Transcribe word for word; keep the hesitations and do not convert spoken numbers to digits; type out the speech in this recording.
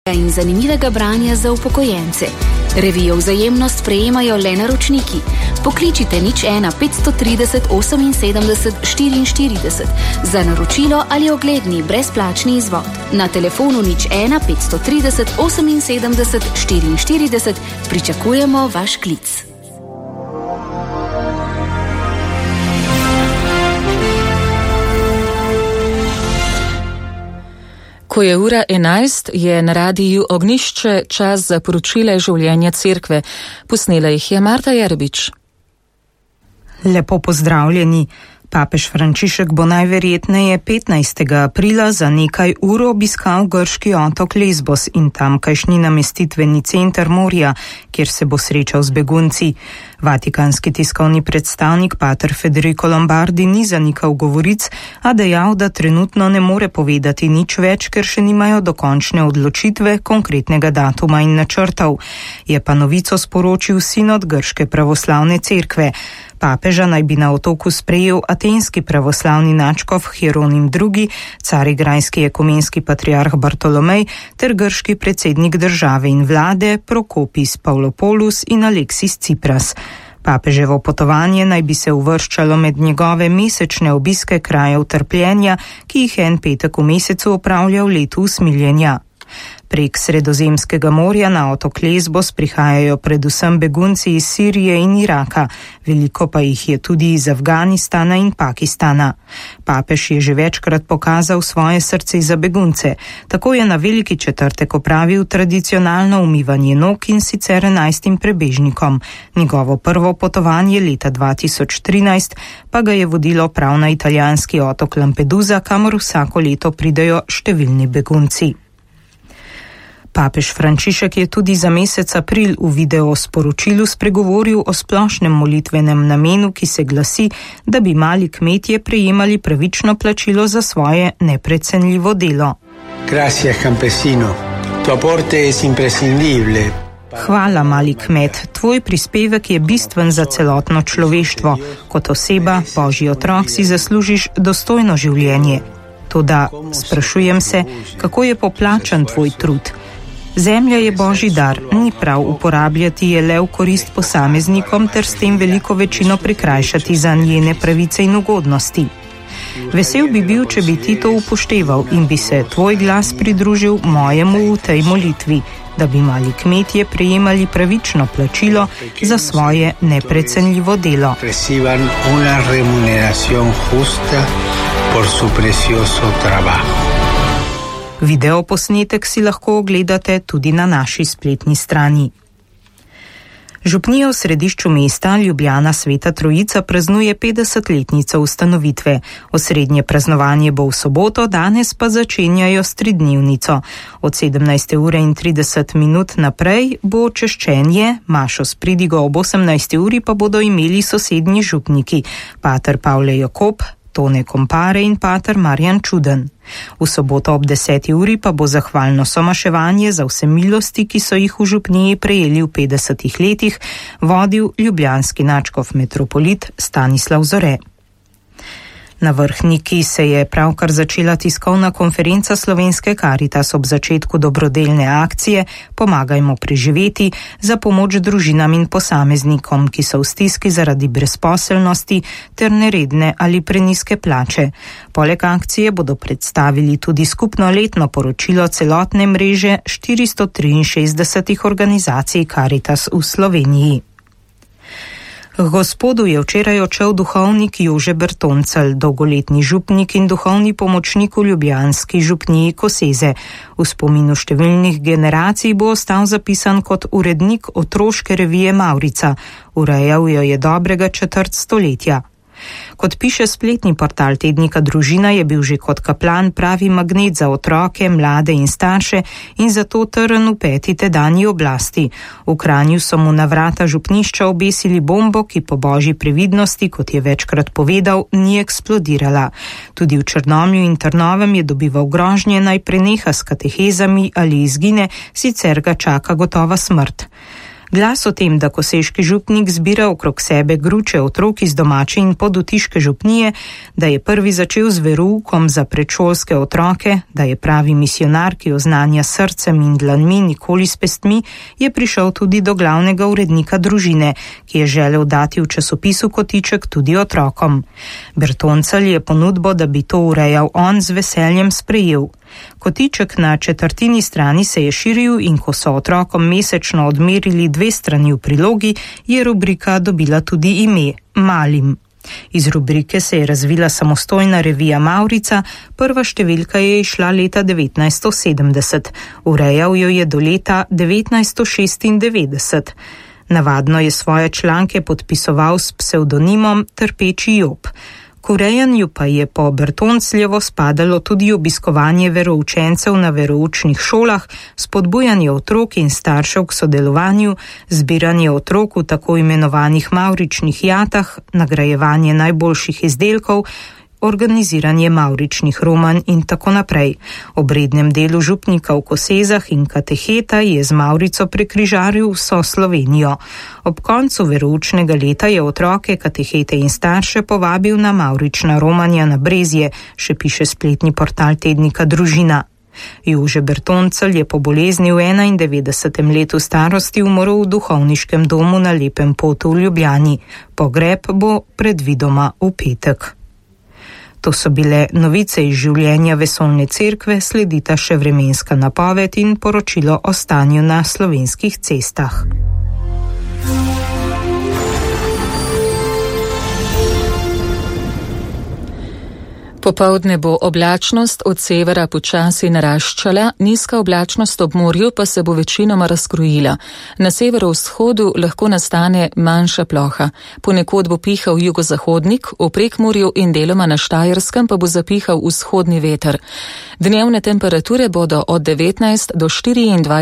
in zanimivega branja za upokojence. Revijo Vzajemnost prejemajo le naročniki. Pokličite nič ena petsto trideset oseminsedemdeset štiriinštirideset za naročilo ali ogledni brezplačni izvod. Na telefonu nič ena petsto trideset oseminsedemdeset štiriinštirideset pričakujemo vaš klic. Ko je ura enajst, je na radiju Ognjišče čas za poročile življenja cerkve. Posnela jih je Marta Jerbič. Lepo pozdravljeni. Papež Frančišek bo najverjetneje petnajstega aprila za nekaj ur obiskal grški otok Lesbos in tamkajšnji namestitveni center Moria, kjer se bo srečal z begunci. Vatikanski tiskovni predstavnik pater Federico Lombardi ni zanikal govoric, a dejal, da trenutno ne more povedati nič več, ker še nimajo dokončne odločitve, konkretnega datuma in načrtov. Je pa novico sporočil sinod grške pravoslavne cerkve. Papeža naj bi na otoku sprejel atenski pravoslavni nadškof Hieronim drugi, carigrajski ekumenski patriarh Bartolomej ter grški predsednik države in vlade Prokopis Pavlopoulos in Aleksis Tsipras. Papeževo potovanje naj bi se uvrščalo med njegove mesečne obiske krajev trpljenja, ki jih en petek v mesecu opravlja v letu usmiljenja. Prek Sredozemskega morja na otok Lesbos prihajajo predvsem begunci iz Sirije in Iraka, veliko pa jih je tudi iz Afganistana in Pakistana. Papež je že večkrat pokazal svoje srce za begunce. Tako je na Veliki četrtek opravil tradicionalno umivanje nog in sicer enajstim prebežnikom. Njegovo prvo potovanje leta dva tisoč trinajst pa ga je vodilo prav na italijanski otok Lampedusa, kamor vsako leto pridejo številni begunci. Papež Frančišek je tudi za mesec april v video sporočilu spregovoril o splošnem molitvenem namenu, ki se glasi, da bi mali kmetje prejemali pravično plačilo za svoje neprecenljivo delo. Gracias, campesino. Tu aporte es imprescindible. Hvala, mali kmet. Tvoj prispevek je bistven za celotno človeštvo. Kot oseba, božji otrok, si zaslužiš dostojno življenje. Toda sprašujem se, kako je poplačan tvoj trud. Zemlja je božji dar, ni prav uporabljati je le v korist posameznikom ter s tem veliko večino prikrajšati za njene pravice in ugodnosti. Vesel bi bil, če bi ti to upošteval in bi se tvoj glas pridružil mojemu v tej molitvi, da bi mali kmetje prejemali pravično plačilo za svoje neprecenljivo delo. Reciban una remuneración justa por su precioso trabajo. Videoposnetek si lahko ogledate tudi na naši spletni strani. Župnija v središču mesta Ljubljana Sveta Trojica praznuje petdesetletnico ustanovitve. Osrednje praznovanje bo v soboto, danes pa začenjajo s tridnevnico. Od sedemnajste ure in trideset minut naprej bo češčenje, mašo s pridigo ob osemnajsti uri pa bodo imeli sosednji župniki, pater Pavle Jakob, Tone Kompare in pater Marjan Čuden. V soboto ob deseti uri pa bo zahvalno somaševanje za vse milosti, ki so jih v župniji prejeli v petdesetih letih, vodil ljubljanski nadškof metropolit Stanislav Zore. Na Vrhniki se je pravkar začela tiskovna konferenca Slovenske Karitas ob začetku dobrodelne akcije Pomagajmo preživeti za pomoč družinam in posameznikom, ki so v stiski zaradi brezposelnosti ter neredne ali prenizke plače. Poleg akcije bodo predstavili tudi skupno letno poročilo celotne mreže štiristo triinšestdesetih organizacij Karitas v Sloveniji. Gospodu je včeraj odšel duhovnik Jože Bertoncelj, dolgoletni župnik in duhovni pomočnik v ljubljanski župniji Koseze. V spominu številnih generacij bo ostal zapisan kot urednik otroške revije Mavrica. Urejal jo je dobrega četrt stoletja. Kot piše spletni portal tednika Družina, je bil že kot kaplan pravi magnet za otroke, mlade in starše in zato trn v peti tedanji oblasti. V Kranju so mu na vrata župnišča obesili bombo, ki po božji previdnosti, kot je večkrat povedal, ni eksplodirala. Tudi v Črnomlju in Trnovem je dobival grožnje, naj preneha s katehezami ali izgine, sicer ga čaka gotova smrt. Glas o tem, da koseški župnik zbira okrog sebe gruče otrok iz domače in podutiške župnije, da je prvi začel z veroukom za predšolske otroke, da je pravi misionar, ki oznanja srcem in dlanmi, nikoli s pestmi, je prišel tudi do glavnega urednika družine, ki je želel dati v časopisu Kotiček tudi otrokom. Bertoncelj je ponudbo, da bi to urejal on, z veseljem sprejel. Kotiček na četrtini strani se je širil in ko so otrokom mesečno odmerili dve strani v prilogi, je rubrika dobila tudi ime Malim. Iz rubrike se je razvila samostojna revija Mavrica, prva številka je išla leta devetnajststo sedemdeset, urejal jo je do leta devetnajststo šestindevetdeset. Navadno je svoje članke podpisoval s psevdonimom Trpeči Job. K urejanju pa je po Bertoncljevo spadalo tudi obiskovanje veroučencev na veroučnih šolah, spodbujanje otrok in staršev k sodelovanju, zbiranje otrok v tako imenovanih mavričnih jatah, nagrajevanje najboljših izdelkov, organiziranje mavričnih romanj in tako naprej. Ob rednem delu župnika v Kosezah in kateheta je z Mavrico prekrižaril vso Slovenijo. Ob koncu veroučnega leta je otroke, katehete in starše povabil na mavrična romanja na Brezje, še piše spletni portal tednika Družina. Jože Bertoncelj je po bolezni v enaindevetdesetem letu starosti umrl v duhovniškem domu na Lepem potu v Ljubljani. Pogreb bo predvidoma v petek. To so bile novice iz življenja vesoljne cerkve, sledita še vremenska napoved in poročilo o stanju na slovenskih cestah. Popoldne bo oblačnost od severa počasi naraščala, nizka oblačnost ob morju pa se bo večinoma razkrojila. Na severovzhodu lahko nastane manjša ploha. Ponekod bo pihal jugozahodnik, v Prekmurju in deloma na Štajerskem pa bo zapihal vzhodni veter. Dnevne temperature bodo od devetnajst do štiriindvajset